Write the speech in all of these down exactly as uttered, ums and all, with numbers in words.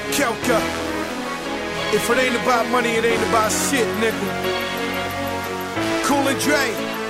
Kelka. If it ain't about money, it ain't about shit, nigga. Cool and Dre.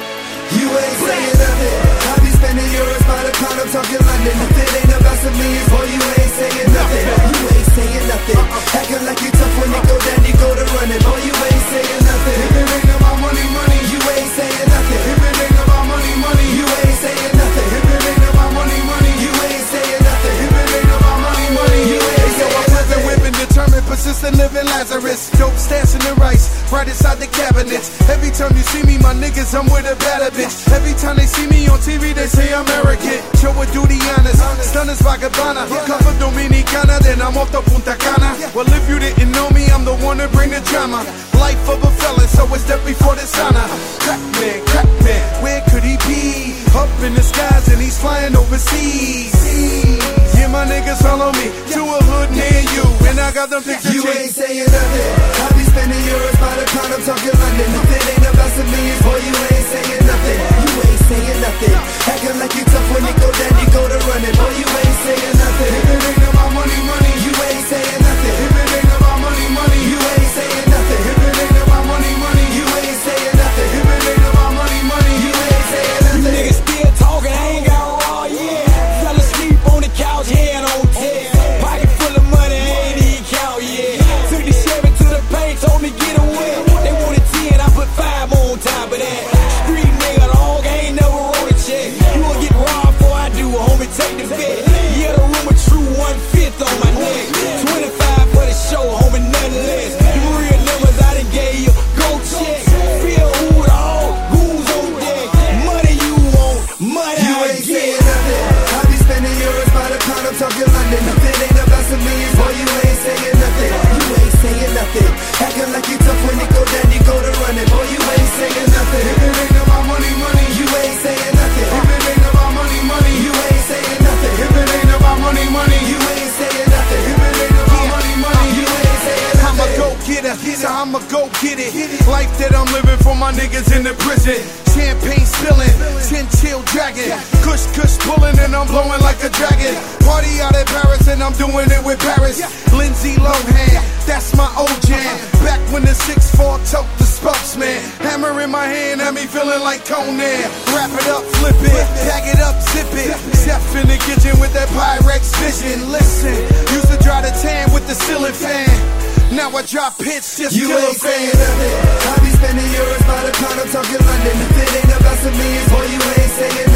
You ain't saying nothing. I be spending euros by the pound, I'm talking London. If it ain't about some millions, boy, you ain't saying nothing. You ain't saying nothing. Acting like you tough when you go down, you go to running. Boy, you ain't saying nothing. If it ain't about money, money, you ain't saying nothing. If it ain't about money, money, you ain't saying nothing. If it ain't about money, money, you ain't saying nothing. If it ain't about money, money, you ain't saying nothing. Pleasant, whipping, determined, persistent, living Lazarus. Dope stance in the rice, right inside the cabinets. Every time you see me, my niggas, I'm with a better bitch. Every time they see me on T V, they say I'm arrogant. Show a duty honest, stunners vagabana. Cover Dominicana, then I'm off to Punta Cana. Well, if you didn't know me, I'm the one to bring the drama. Life of a felon, so it's death before dishonor. Crack man, crack man, where could he be? Up in the skies and he's flying overseas. Yeah, my niggas follow me to a hood near you, and I got them pictures. You ain't saying nothing. I be spending euros by the pound, I'm talking London. If it ain't about some millions, boy, you ain't saying nothing. You ain't saying nothing. Acting like you tough when you go down, you go to running. Boy, you ain't saying nothing. If it ain't about money, money, you ain't saying nothing. If it ain't about money, money, you ain't saying nothing. If it ain't about money, money, you ain't saying nothing. If it ain't about money, money, you ain't saying nothing. You niggas still talking, I ain't got raw, yeah. Fell asleep on the couch, head on ten. Pocket full of money, ain't even count, yeah. Took the Chevy to the paint, told me get away. They wanted ten, I put five on top of that. Street nigga, dog, I ain't never wrote a check. You will get robbed before I do, homie, take the bet. Yeah, the room a true one-fifth on my neck. twenty-five for the show, homie, nothing less. You real numbers I done gave you, go check. Feel who the all, goons on deck. Money you want, money you I ain't get. saying nothing. I be spending euros by the pound, I'm talking London. If it ain't about some millions, boy, you ain't saying nothing. You ain't saying nothing. Acting like you tough when you go down, you go to running. Boy, you ain't saying nothing. If it ain't about money, money, you ain't saying nothing. If it ain't about money, money, you ain't saying nothing. If it ain't about money, money, you ain't saying nothing. If it ain't about money, money, you ain't saying nothing. I'ma go get it, so I'ma go get it. Life that I'm living for my niggas in the prison. Champagne spilling, ten chill dragon. Kush kush pulling and I'm blowing like a dragon. Party out in Paris and I'm doing it with Paris. Lindsay Lohan, that's my old jam. Back when the six four tote the spokesman. Hammer in my hand, had me feeling like Conan. Wrap it up, flip it, tag it up, zip it. Chef in the kitchen with that Pyrex vision. Listen, used to dry the tan with the ceiling fan. Now I drop hits just you kill a ain't fan. saying nothing. I be spending euros by the pound, I'm talking London. If it ain't about some millions, boy, you ain't saying